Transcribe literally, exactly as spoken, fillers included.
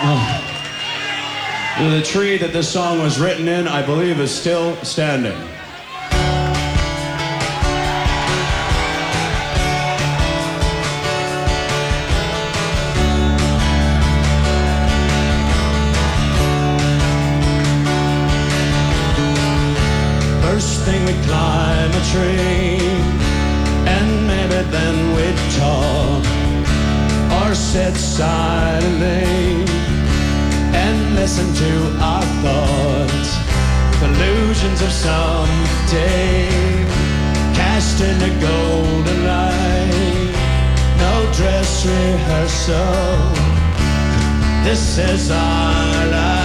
The tree that this song was written in, I believe, is still standing. First thing we'd climb a tree, and maybe then we'd talk, or sit silently and listen to our thoughts, illusions of someday, cast in a golden light, no dress rehearsal, this is our life.